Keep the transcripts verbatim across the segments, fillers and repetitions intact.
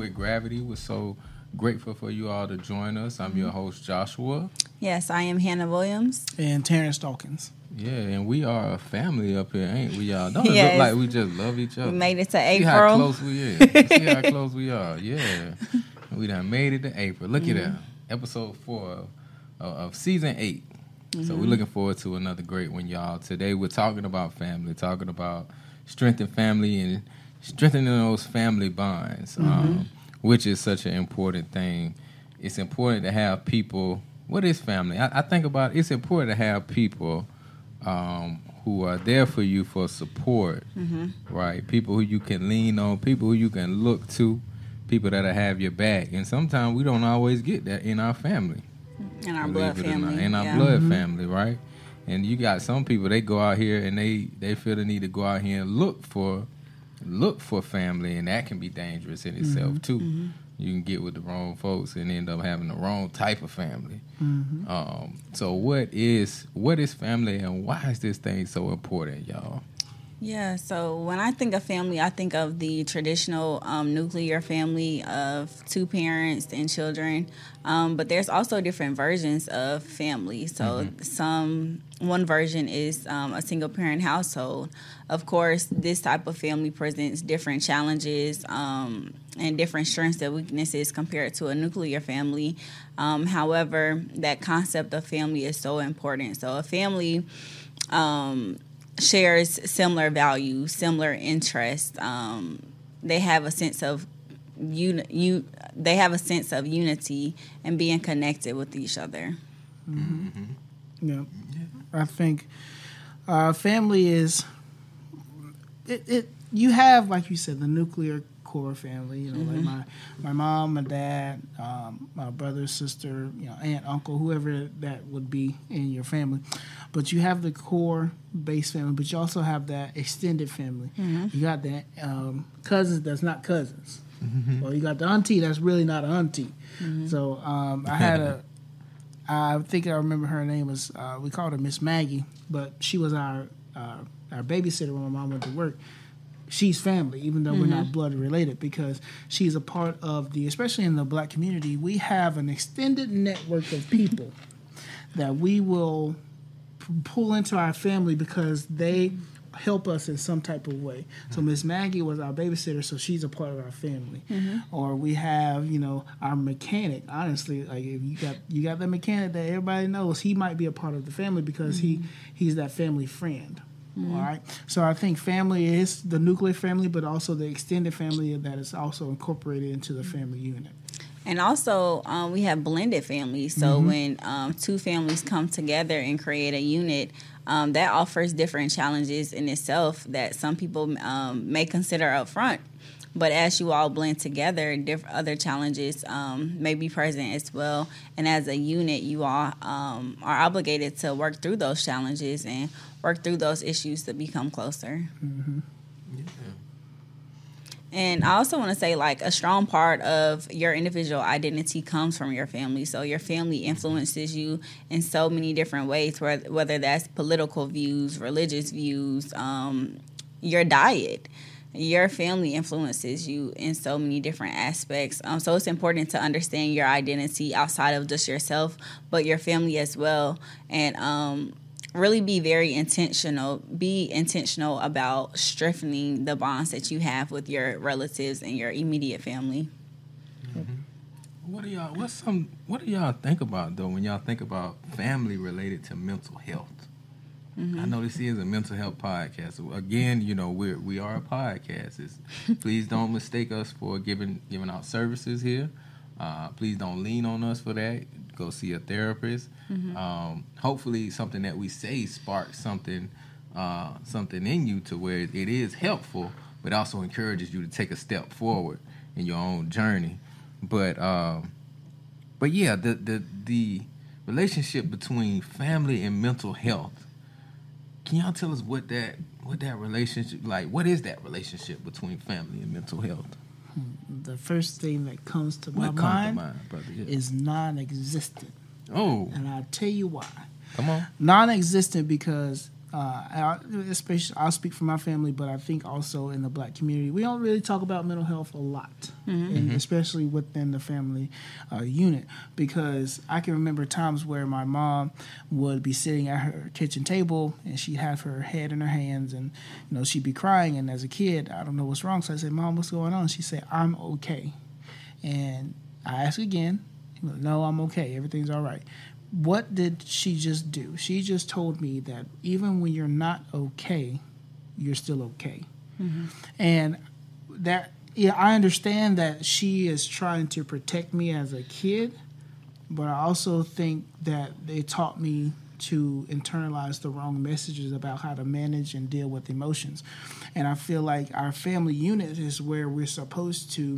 with Gravity. We're so grateful for you all to join us. I'm mm-hmm. your host, Joshua. Yes, I am Hannah Williams. And Terrence Dawkins. Yeah, and we are a family up here, ain't we, y'all? Don't yes. it look like we just love each other? We made it to April. See how close we is. See how close we are. Yeah. We done made it to April. Look mm-hmm. at that. Episode four of, of season eight. Mm-hmm. So we're looking forward to another great one, y'all. Today we're talking about family, talking about strengthening family and strengthening those family bonds, mm-hmm. um, which is such an important thing. It's important to have people. What is family? I, I think about it's important to have people um, who are there for you for support, mm-hmm. right? People who you can lean on, people who you can look to, people that'll have your back. And sometimes we don't always get that in our family. In our blood family. In our yeah. blood mm-hmm. family, right? And you got some people, they go out here and they, they feel the need to go out here and look for look for family, and that can be dangerous in itself, mm-hmm. too. Mm-hmm. You can get with the wrong folks and end up having the wrong type of family. Mm-hmm. Um, so what is what is family, and why is this thing so important, y'all? Yeah, so when I think of family, I think of the traditional um, nuclear family of two parents and children. Um, but there's also different versions of family. So mm-hmm. some one version is um, a single parent household. Of course, this type of family presents different challenges um, and different strengths and weaknesses compared to a nuclear family. Um, however, that concept of family is so important. So a family Um, shares similar values, similar interests. Um, they have a sense of uni- you. They have a sense of unity and being connected with each other. Mm-hmm. Yeah, I think uh, family is it, it. You have, like you said, the nuclear core family. You know, mm-hmm. like my my mom, my dad, um, my brother, sister, you know, aunt, uncle, whoever that would be in your family. But you have the core base family, but you also have that extended family. Mm-hmm. You got that um, cousins that's not cousins. Mm-hmm. Or you got the auntie that's really not an auntie. Mm-hmm. So um, I had a, I think I remember her name was, uh, we called her Miss Maggie, but she was our uh, our babysitter when my mom went to work. She's family, even though mm-hmm. we're not blood related, because she's a part of the, especially in the black community, we have an extended network of people that we will pull into our family because they help us in some type of way. So Miss Maggie was our babysitter, so she's a part of our family. Mm-hmm. Or we have, you know, our mechanic. Honestly, like if you got you got the mechanic that everybody knows, he might be a part of the family because mm-hmm. he he's that family friend. Mm-hmm. All right. So I think family is the nuclear family, but also the extended family that is also incorporated into the family unit. And also, um, we have blended families. So mm-hmm. when um, two families come together and create a unit, um, that offers different challenges in itself that some people um, may consider up front. But as you all blend together, different other challenges um, may be present as well. And as a unit, you all um, are obligated to work through those challenges and work through those issues to become closer. Mm-hmm. Yeah. And I also want to say, like, a strong part of your individual identity comes from your family. So your family influences you in so many different ways, whether that's political views, religious views, um, your diet. Your family influences you in so many different aspects. Um, so it's important to understand your identity outside of just yourself, but your family as well. And um really be very intentional. Be intentional about strengthening the bonds that you have with your relatives and your immediate family. Mm-hmm. What do y'all? What's some? What do y'all think about though when y'all think about family related to mental health? Mm-hmm. I know this is a mental health podcast. So again, you know, we're we are a podcast. It's, please don't mistake us for giving giving out services here. Uh, please don't lean on us for that. Go see a therapist. Mm-hmm. Um, hopefully, something that we say sparks something, uh, something in you to where it is helpful, but also encourages you to take a step forward in your own journey. But, um, but yeah, the the the relationship between family and mental health. Can y'all tell us what that what that relationship like? What is that relationship between family and mental health? The first thing that comes to my what mind, to mind brother? Yeah. is non-existent. Oh, and I'll tell you why. Come on. Non-existent because uh, especially I'll speak for my family, but I think also in the Black community, we don't really talk about mental health a lot, mm-hmm. and especially within the family uh, unit, because I can remember times where my mom would be sitting at her kitchen table and she'd have her head in her hands, and you know she'd be crying. And as a kid, I don't know what's wrong, so I said, "Mom, what's going on?" She said, "I'm okay." And I asked again, "No, I'm okay. Everything's all right." What did she just do? She just told me that even when you're not okay, you're still okay. Mm-hmm. And that, yeah, I understand that she is trying to protect me as a kid, but I also think that they taught me to internalize the wrong messages about how to manage and deal with emotions. And I feel like our family unit is where we're supposed to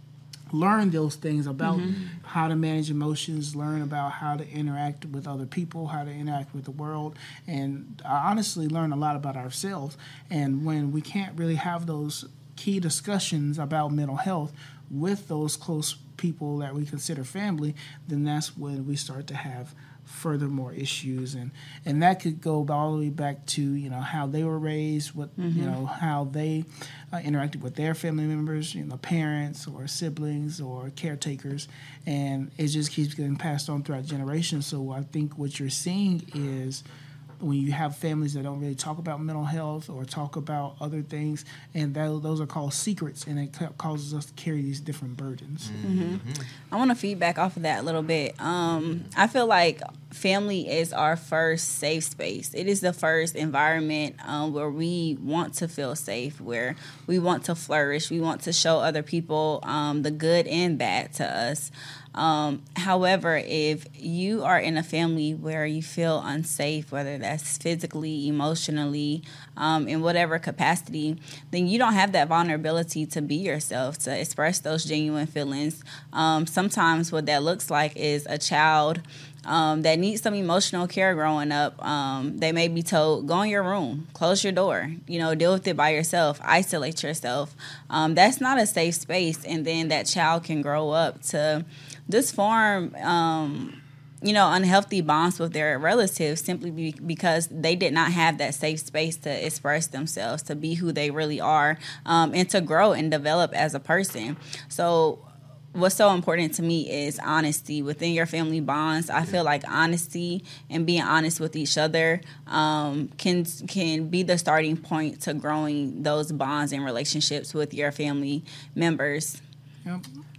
learn those things about mm-hmm. how to manage emotions, learn about how to interact with other people, how to interact with the world, and I honestly learn a lot about ourselves. And when we can't really have those key discussions about mental health with those close people that we consider family, then that's when we start to have furthermore issues, and and that could go all the way back to you know how they were raised, what mm-hmm. you know how they uh, interacted with their family members, you know parents or siblings or caretakers, and it just keeps getting passed on throughout generations. So I think what you're seeing is when you have families that don't really talk about mental health or talk about other things, and that, those are called secrets, and it ca- causes us to carry these different burdens. Mm-hmm. I want to feedback off of that a little bit. Um, I feel like family is our first safe space. It is the first environment um, where we want to feel safe, where we want to flourish. We want to show other people um, the good and bad to us. Um, however, if you are in a family where you feel unsafe, whether that's physically, emotionally, um, in whatever capacity, then you don't have that vulnerability to be yourself, to express those genuine feelings. Um, sometimes what that looks like is a child Um, that needs some emotional care growing up. Um, they may be told, go in your room, close your door, you know, deal with it by yourself, isolate yourself. Um, that's not a safe space. And then that child can grow up to just form, um, you know, unhealthy bonds with their relatives simply be, because they did not have that safe space to express themselves, to be who they really are, um, and to grow and develop as a person. So what's so important to me is honesty within your family bonds. I feel like honesty and being honest with each other um, can can be the starting point to growing those bonds and relationships with your family members. Yep.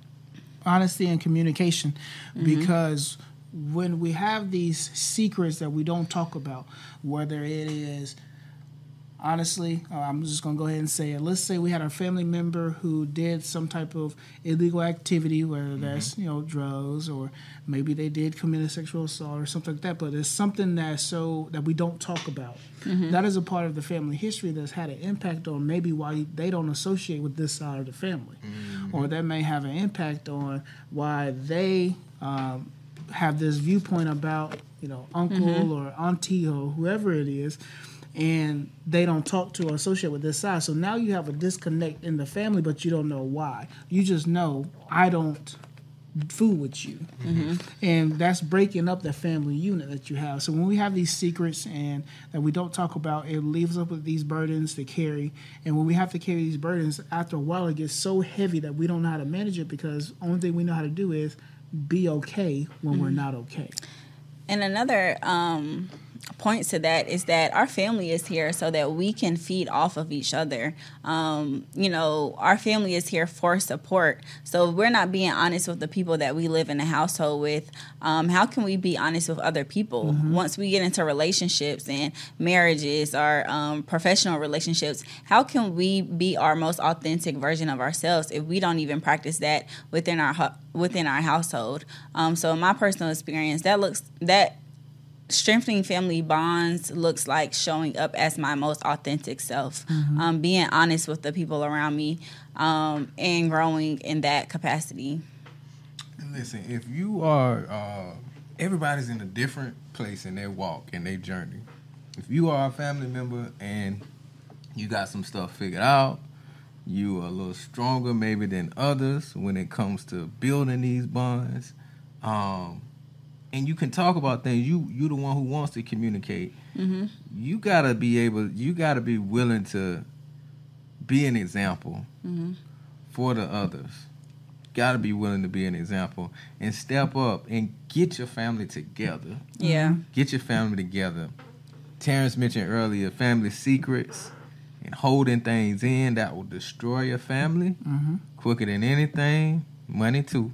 Honesty and communication, mm-hmm. because when we have these secrets that we don't talk about, whether it is honestly, uh, I'm just going to go ahead and say it. Let's say we had a family member who did some type of illegal activity, whether that's, mm-hmm. you know, drugs, or maybe they did commit a sexual assault or something like that, but it's something that's so that we don't talk about. Mm-hmm. That is a part of the family history that's had an impact on maybe why they don't associate with this side of the family. Mm-hmm. Or that may have an impact on why they um, have this viewpoint about, you know, uncle mm-hmm. or auntie or whoever it is, and they don't talk to or associate with this side. So now you have a disconnect in the family, but you don't know why. You just know, I don't fool with you. Mm-hmm. And that's breaking up the family unit that you have. So when we have these secrets and that we don't talk about, it leaves us with these burdens to carry. And when we have to carry these burdens, after a while it gets so heavy that we don't know how to manage it, because the only thing we know how to do is be okay when mm-hmm. we're not okay. And another um, point to that is that our family is here so that we can feed off of each other. Um, you know, our family is here for support. So if we're not being honest with the people that we live in a household with, um, how can we be honest with other people? Mm-hmm. Once we get into relationships and marriages or um, professional relationships, how can we be our most authentic version of ourselves if we don't even practice that within our within our household? Um, so in my personal experience, that looks that strengthening family bonds looks like showing up as my most authentic self, mm-hmm. um, being honest with the people around me, um, and growing in that capacity. Listen, if you are, uh, everybody's in a different place in their walk and their journey. If you are a family member and you got some stuff figured out, you are a little stronger maybe than others when it comes to building these bonds, um, and you can talk about things. You you the one who wants to communicate. Mm-hmm. You gotta be able. You gotta be willing to be an example mm-hmm. for the others. Gotta be willing to be an example and step up and get your family together. Yeah, get your family together. Terrence mentioned earlier family secrets and holding things in that will destroy your family mm-hmm. quicker than anything. Money too.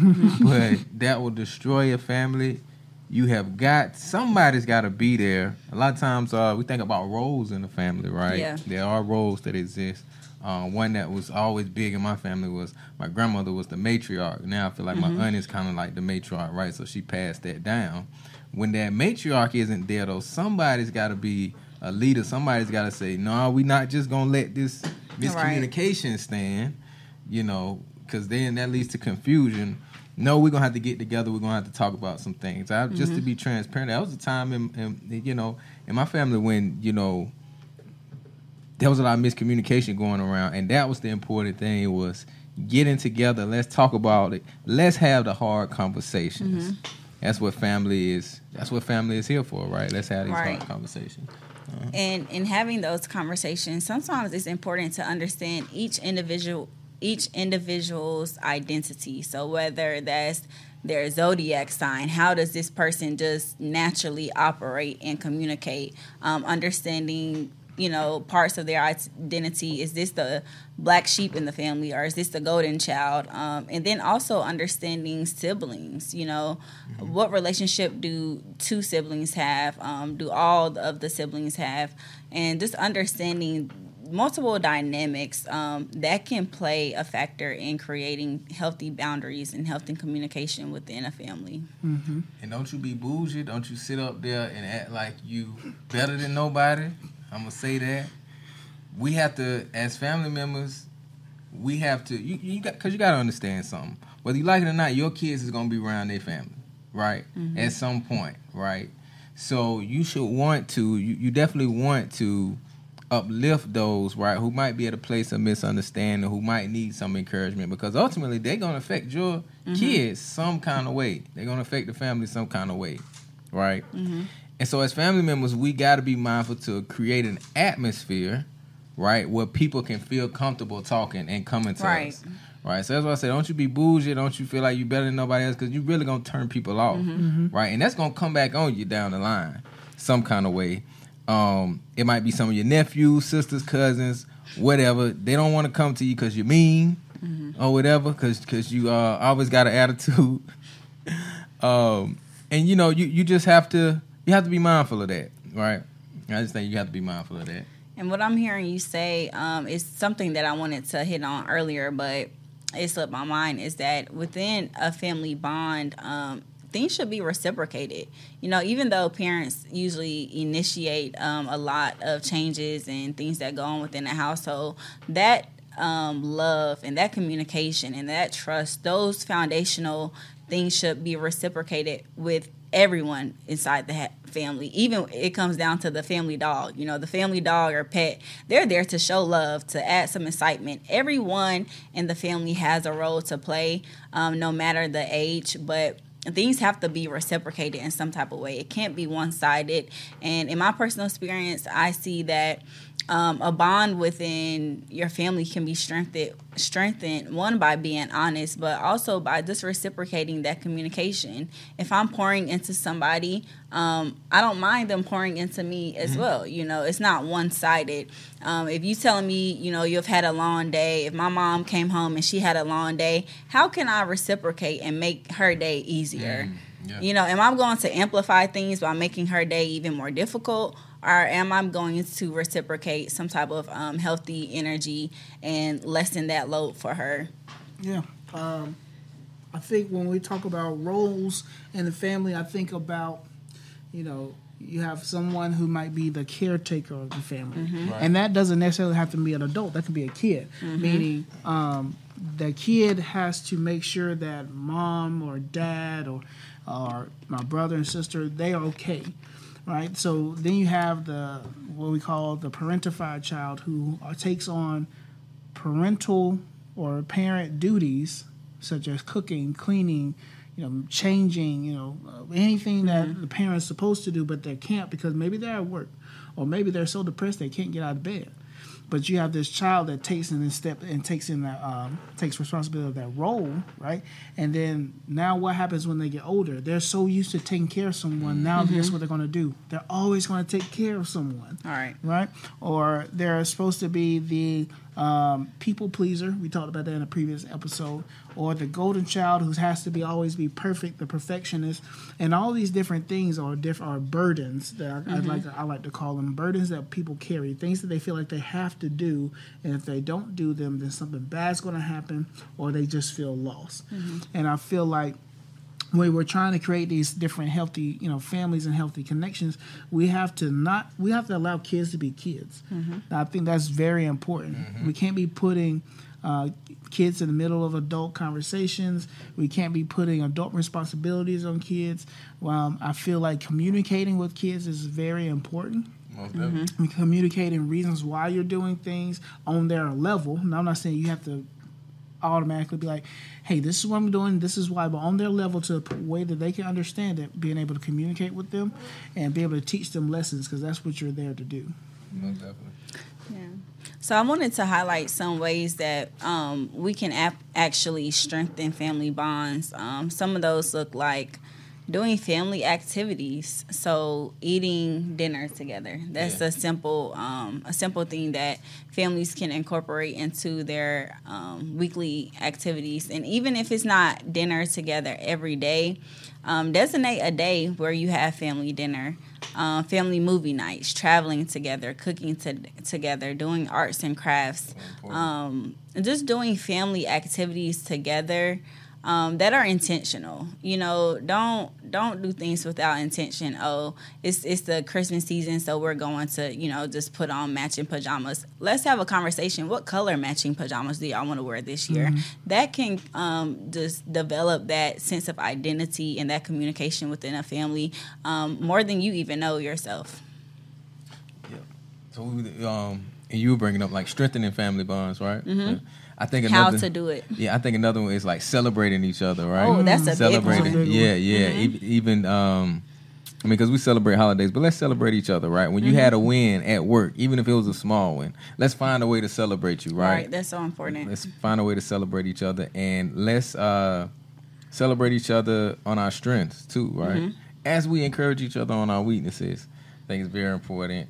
But that will destroy your family. You have got, somebody's got to be there. A lot of times uh, we think about roles in the family, right? Yeah. There are roles that exist. Uh, one that was always big in my family was my grandmother was the matriarch. Now I feel like mm-hmm. my aunt is kind of like the matriarch, right? So she passed that down. When that matriarch isn't there, though, somebody's got to be a leader. Somebody's got to say, no, we're not just going to let this miscommunication right. stand, you know, because then that leads to confusion. No, we're going to have to get together. We're going to have to talk about some things. I, mm-hmm. Just to be transparent, that was a time, in, in, you know, in my family when, you know, there was a lot of miscommunication going around. And that was the important thing was getting together. Let's talk about it. Let's have the hard conversations. Mm-hmm. That's what family is. That's what family is here for, right? Let's have these right. hard conversations. Uh-huh. And in having those conversations, sometimes it's important to understand each individual each individual's identity. So whether that's their zodiac sign, how does this person just naturally operate and communicate? Um, understanding, you know, parts of their identity. Is this the black sheep in the family, or is this the golden child? Um, and then also understanding siblings. You know, mm-hmm. what relationship do two siblings have? Um, do all of the siblings have? And just understanding multiple dynamics um, that can play a factor in creating healthy boundaries and healthy communication within a family. Mm-hmm. And don't you be bougie. Don't you sit up there and act like you better than nobody. I'm going to say that. We have to, as family members, we have to, you, you got, because you got to understand something. Whether you like it or not, your kids is going to be around their family, right? Mm-hmm. At some point, right? So you should want to, you, you definitely want to uplift those, right, who might be at a place of misunderstanding, who might need some encouragement, because ultimately they're going to affect your mm-hmm. kids some kind of way. They're going to affect the family some kind of way, right? Mm-hmm. And so as family members, we got to be mindful to create an atmosphere, right, where people can feel comfortable talking and coming to right. us. Right, so that's why I say, don't you be bougie, don't you feel like you better than nobody else, because you really going to turn people off, mm-hmm. right? And that's going to come back on you down the line some kind of way. Um, it might be some of your nephews, sisters, cousins, whatever. They don't want to come to you because you're mean mm-hmm. or whatever, because because you uh, always got an attitude. um, and, you know, you, you just have to, you have to be mindful of that, right? I just think you have to be mindful of that. And what I'm hearing you say um, is something that I wanted to hit on earlier, but it slipped my mind, is that within a family bond, um, things should be reciprocated. You know, even though parents usually initiate um, a lot of changes and things that go on within the household, that um, love and that communication and that trust, those foundational things should be reciprocated with everyone inside the ha- family. Even it comes down to the family dog. You know, the family dog or pet, they're there to show love, to add some excitement. Everyone in the family has a role to play, um, no matter the age, but things have to be reciprocated in some type of way. It can't be one-sided. And in my personal experience, I see that um, a bond within your family can be strengthened, strengthened, one, by being honest, but also by just reciprocating that communication. If I'm pouring into somebody, um, I don't mind them pouring into me as mm-hmm. well. You know, it's not one-sided. Um, if you telling me, you know, you've had a long day, if my mom came home and she had a long day, how can I reciprocate and make her day easier? Mm, yeah. You know, am I going to amplify things by making her day even more difficult? Or am I going to reciprocate some type of um, healthy energy and lessen that load for her? Yeah. Um, I think when we talk about roles in the family, I think about, you know, you have someone who might be the caretaker of the family. Mm-hmm. Right. And that doesn't necessarily have to be an adult. That can be a kid. Mm-hmm. Meaning um, the kid has to make sure that mom or dad or, or my brother and sister, they are okay. Right, so then you have the what we call the parentified child, who takes on parental or parent duties such as cooking, cleaning, you know, changing, you know, uh, anything that Mm-hmm. the parent's supposed to do, but they can't because maybe they're at work, or maybe they're so depressed they can't get out of bed. But you have this child that takes in this step and takes in that um, takes responsibility of that role, right? And then now what happens when they get older? They're so used to taking care of someone. Now Mm-hmm. guess what they're going to do? They're always going to take care of someone. All right. Right? Or they're supposed to be the um, people pleaser. We talked about that in a previous episode. Or the golden child who has to be always be perfect, the perfectionist, and all these different things are different are burdens that I, I'd like to, I like to call them burdens that people carry, things that they feel like they have to do, and if they don't do them, then something bad's going to happen, or they just feel lost. And I feel like when we're trying to create these different healthy, you know, families and healthy connections, we have to not we have to allow kids to be kids. Mm-hmm. I think that's very important. Mm-hmm. We can't be putting uh, kids in the middle of adult conversations. We can't be putting adult responsibilities on kids. Um, I feel like communicating with kids is very important. Mm-hmm. Communicating reasons why you're doing things on their level. Now, I'm not saying you have to automatically be like, hey, this is what I'm doing, this is why, but on their level to a way that they can understand it, being able to communicate with them and be able to teach them lessons, because that's what you're there to do. Most definitely. Yeah. So I wanted to highlight some ways that um, we can ap- actually strengthen family bonds. Um, some of those look like doing family activities, so eating dinner together. That's Yeah. a simple, um, a simple thing that families can incorporate into their um, weekly activities. And even if it's not dinner together every day, um, designate a day where you have family dinner, um, family movie nights, traveling together, cooking to- together, doing arts and crafts, um, and just doing family activities together. Um, that are intentional. You know, don't don't do things without intention. Oh, it's it's the Christmas season, so we're going to, you know, just put on matching pajamas. Let's have a conversation. What color matching pajamas do y'all want to wear this year? Mm-hmm. That can um, just develop that sense of identity and that communication within a family um, more than you even know yourself. Yeah. So we, um, and you were bringing up like strengthening family bonds, right? Mm-hmm. Yeah. I think another, how to do it. Yeah, I think another one is like celebrating each other, right? Oh, that's a celebrating. big one. Yeah, yeah. Mm-hmm. Even, even um, I mean, because we celebrate holidays, but let's celebrate each other, right? When you Mm-hmm. had a win at work, even if it was a small win, let's find a way to celebrate you, right? Right, that's so important. Let's find a way to celebrate each other, and let's uh, celebrate each other on our strengths too, right? Mm-hmm. As we encourage each other on our weaknesses, I think it's very important.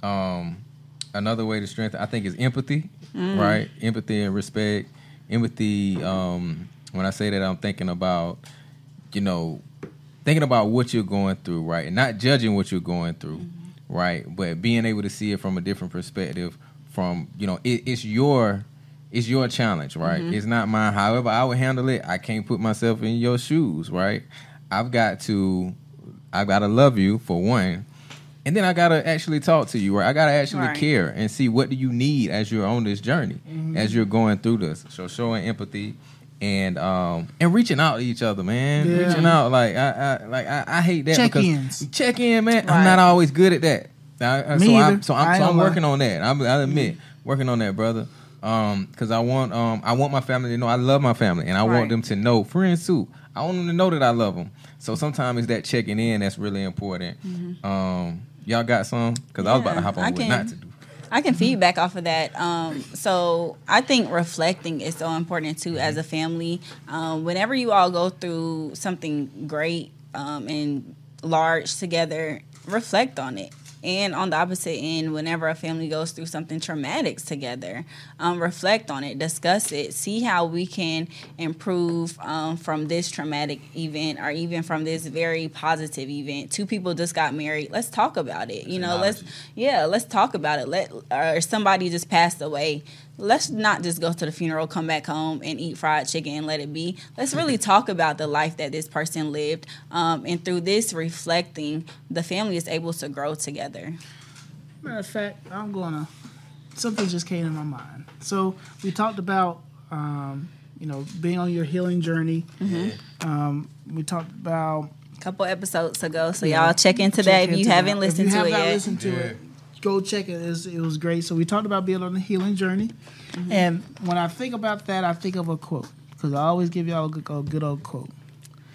Um, another way to strengthen, I think, is empathy, mm. right? Empathy and respect. Empathy, um, when I say that, I'm thinking about, you know, thinking about what you're going through, right? And not judging what you're going through, mm-hmm. right? But being able to see it from a different perspective from, you know, it, it's your it's your challenge, right? Mm-hmm. It's not mine. However I would handle it, I can't put myself in your shoes, right? I've got to, I've got to love you, for one. And then I got to actually talk to you, right? I got to actually right. care and see what do you need as you're on this journey, mm-hmm. as you're going through this. So showing empathy and um, and reaching out to each other, man. Yeah. Reaching out, like I, I like I, I hate that. Check-ins. Because check in, man. Right. I'm not always good at that. I, I, Me so either. I'm so I'm, I so I'm know working why. on that. I'm, I admit, mm-hmm. working on that, brother. Um, because I want um I want my family to know I love my family, and I right. want them to know, friends too. I want them to know that I love them. So sometimes it's that checking in that's really important. Mm-hmm. Um. Y'all got some? Because yeah, I was about to hop on I what can, not to do. I can feedback off of that. Um, so I think reflecting is so important too as a family. Um, whenever you all go through something great um, and large together, reflect on it. And on the opposite end, whenever a family goes through something traumatic together, um, reflect on it, discuss it, see how we can improve um, from this traumatic event or even from this very positive event. Two people just got married. Let's talk about it. You know, let's yeah, let's talk about it. Let or somebody just passed away. Let's not just go to the funeral, come back home, and eat fried chicken and let it be. Let's really talk about the life that this person lived. Um, and through this reflecting, the family is able to grow together. Matter of fact, I'm going to... Something just came to my mind. So we talked about, um, you know, being on your healing journey. Mm-hmm. Um, we talked about... A couple episodes ago, so yeah, y'all check into check that if into you that. haven't listened if you to have it not yet. listened to yeah. it, go check it. It was, it was great. So we talked about being on the healing journey. Mm-hmm. And when I think about that, I think of a quote. Because I always give y'all a good, a good old quote.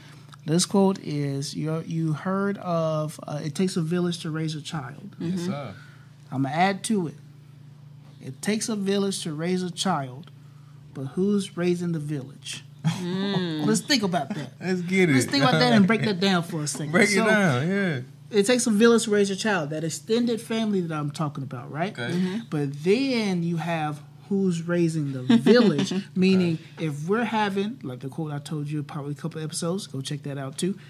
This quote is, you you heard of, uh, it takes a village to raise a child. Mm-hmm. Yes, sir. I'm going to add to it. It takes a village to raise a child, but who's raising the village? Mm. Let's think about that. Let's get it. Let's think about that and break that down for a second. Break so, it down, yeah. It takes a village to raise a child, that extended family that I'm talking about, right? Okay. Mm-hmm. But then you have who's raising the village, meaning okay. if we're having, like the quote I told you probably a couple episodes, go check that out too,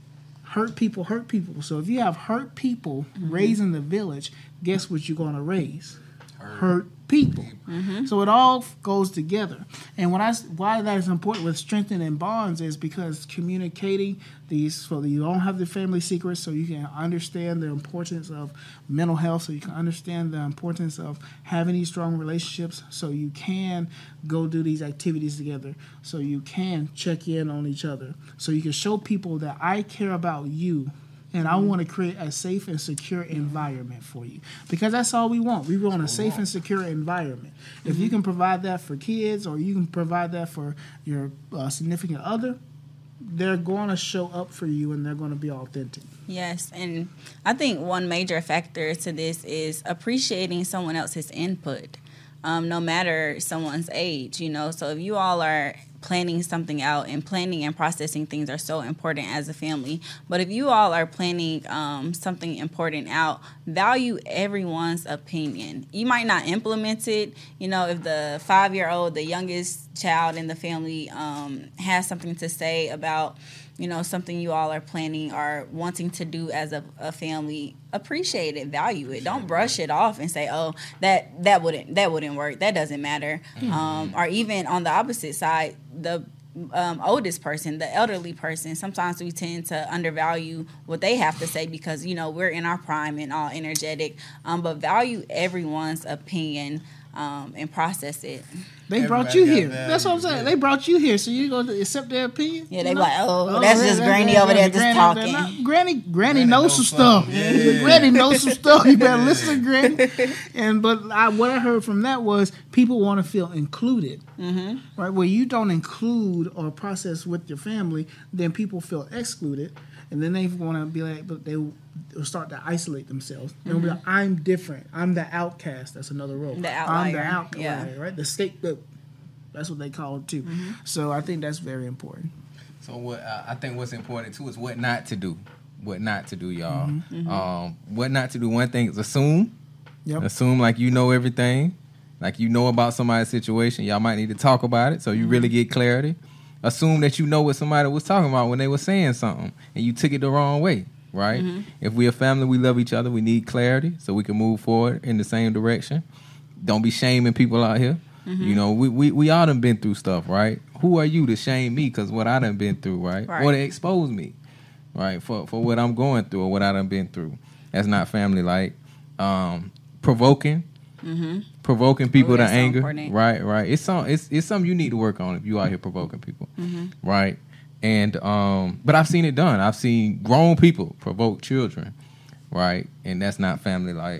hurt people hurt people. So if you have hurt people mm-hmm. raising the village, guess what you're going to raise? Hurt, hurt people. Mm-hmm. So it all goes together. And when I, why that is important with strengthening bonds is because communicating these, so that you don't have the family secrets, so you can understand the importance of mental health, so you can understand the importance of having these strong relationships, so you can go do these activities together, so you can check in on each other, so you can show people that I care about you. And I want to create a safe and secure environment for you. Because that's all we want. We want a safe and secure environment. Mm-hmm. If you can provide that for kids or you can provide that for your uh, significant other, they're going to show up for you and they're going to be authentic. Yes, and I think one major factor to this is appreciating someone else's input, um, no matter someone's age, you know. So if you all are planning something out, and planning and processing things are so important as a family. But if you all are planning um, something important out, value everyone's opinion. You might not implement it. You know, if the five-year-old, the youngest child in the family, um, has something to say about, you know, something you all are planning or wanting to do as a, a family, appreciate it, value it. Don't brush it off and say, "Oh, that that wouldn't that wouldn't work. That doesn't matter." Mm-hmm. Um, or even on the opposite side, the um, oldest person, the elderly person. Sometimes we tend to undervalue what they have to say because, you know, we're in our prime and all energetic. Um, but value everyone's opinion um, and process it. They Everybody brought you here. Value. That's what I'm saying. Yeah. They brought you here, so you going to accept their opinion? Yeah, they know? Like, oh, oh, that's just that, Granny that, over there just granny, talking. Not, granny, Granny, Granny knows some stuff. Yeah. Yeah. Granny knows some stuff. You better yeah. listen to Granny. And but I, what I heard from that was people want to feel included, mm-hmm. right? Where you don't include or process with your family, then people feel excluded, and then they want to be like, but they will start to isolate themselves. They'll mm-hmm. be like, I'm different. I'm the outcast. That's another role. The outlier. I'm the outlier, yeah. right? The scapegoat. That's what they call it too. Mm-hmm. So I think that's very important. So what uh, I think what's important too is what not to do. What not to do, y'all. Mm-hmm. Um, what not to do. One thing is assume. Yep. Assume like you know everything. Like you know about somebody's situation. Y'all might need to talk about it so you mm-hmm. really get clarity. Assume that you know what somebody was talking about when they were saying something and you took it the wrong way. Right? Mm-hmm. If we're a family, we love each other. We need clarity so we can move forward in the same direction. Don't be shaming people out here. Mm-hmm. You know, we, we, we all done been through stuff, right? Who are you to shame me because what I done been through, right? right? Or to expose me, right, for, for what I'm going through or what I done been through. That's not family-like. Um, provoking. Mm-hmm. Provoking people oh, to anger. So right, right. It's, some, it's, it's something you need to work on if you out here provoking people, mm-hmm. right? And um, but I've seen it done. I've seen grown people provoke children, right? And that's not family-like.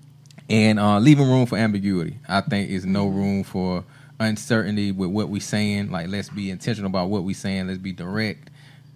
And uh, leaving room for ambiguity. I think is no room for uncertainty with what we're saying. Like, let's be intentional about what we're saying. Let's be direct,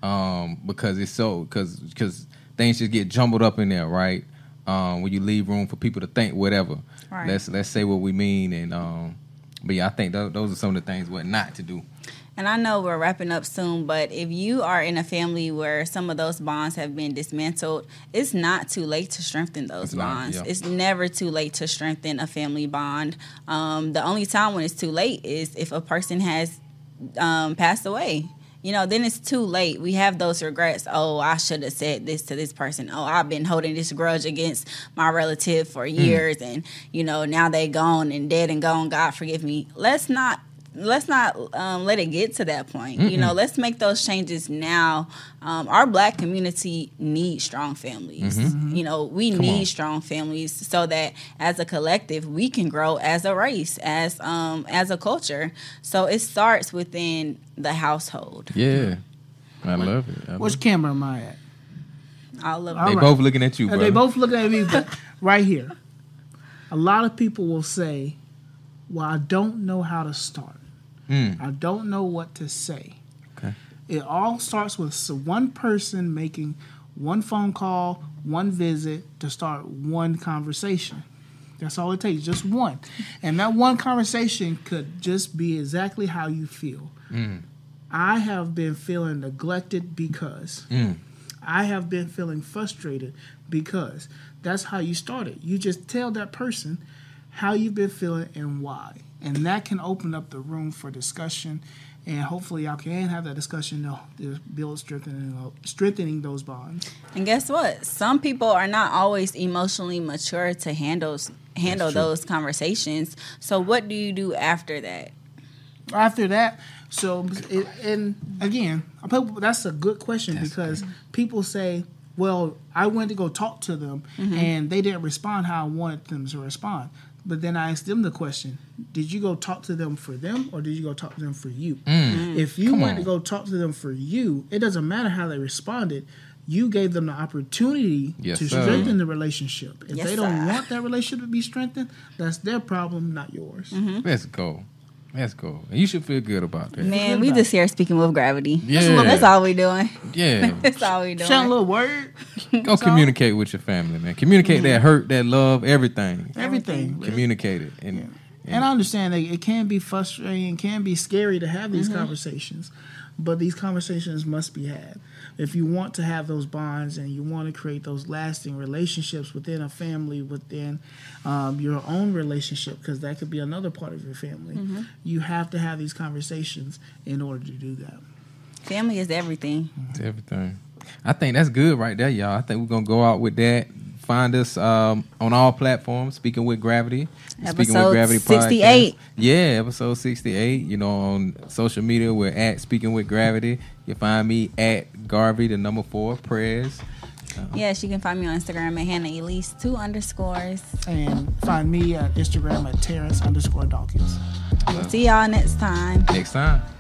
um, because it's so because because things just get jumbled up in there, right? Um, when you leave room for people to think whatever. Right. Let's let's say what we mean. And um, but yeah, I think th- those are some of the things what not to do. And I know we're wrapping up soon, but if you are in a family where some of those bonds have been dismantled, it's not too late to strengthen those it's bonds. Not, yeah. It's never too late to strengthen a family bond. Um, the only time when it's too late is if a person has um, passed away. You know, then it's too late. We have those regrets. Oh, I should have said this to this person. Oh, I've been holding this grudge against my relative for years, mm. and, you know, now they gone and dead and gone. God forgive me. Let's not Let's not um, let it get to that point. Mm-mm. You know, let's make those changes now. Um, our Black community needs strong families. Mm-hmm. You know, we Come need on. strong families so that as a collective we can grow as a race, as um, as a culture. So it starts within the household. Yeah, I love it. I love Which it. camera am I at? All of them. They right. both looking at you, bro. They both looking at me, but right here. A lot of people will say, "Well, I don't know how to start. Mm. I don't know what to say." Okay. It all starts with one person making one phone call, one visit to start one conversation. That's all it takes, just one. And that one conversation could just be exactly how you feel. Mm. I have been feeling neglected because. Mm. I have been feeling frustrated because. That's how you start it. You just tell that person how you've been feeling and why. And that can open up the room for discussion. And hopefully y'all can have that discussion to build strengthening, strengthening those bonds. And guess what? Some people are not always emotionally mature to handle handle those conversations. So what do you do after that? After that, so, it, and again, that's a good question that's because good. People say, well, I went to go talk to them, mm-hmm. and they didn't respond how I wanted them to respond. But then I asked them the question, did you go talk to them for them or did you go talk to them for you? Mm. If you Come went on. to go talk to them for you, it doesn't matter how they responded. You gave them the opportunity yes, to strengthen sir. the relationship. If yes, they don't sir. want that relationship to be strengthened, that's their problem, not yours. Mm-hmm. Let's go. Let's go. You should feel good about that. Man, we just here speaking with gravity. Yeah. That's all we doing. Yeah. That's all we doing. Shout a little word. Go communicate with your family, man. Communicate mm-hmm. that hurt, that love, everything. Everything. Communicate it. And, yeah. and, and I understand that it can be frustrating, it can be scary to have these mm-hmm. conversations, but these conversations must be had. If you want to have those bonds and you want to create those lasting relationships within a family, within um, your own relationship, because that could be another part of your family, mm-hmm. you have to have these conversations in order to do that. Family is everything. It's everything. I think that's good right there, y'all. I think we're going to go out with that. Find us um, on all platforms, Speaking with Gravity. Episode Speaking with Gravity sixty-eight. Podcast. Yeah, episode sixty-eight. You know, on social media, we're at Speaking with Gravity. You find me at Garvey, the number four, prayers. Um, yes, you can find me on Instagram at Hannah Elise, two underscores. And find me at Instagram at Terrence underscore Dawkins. We'll see y'all next time. Next time.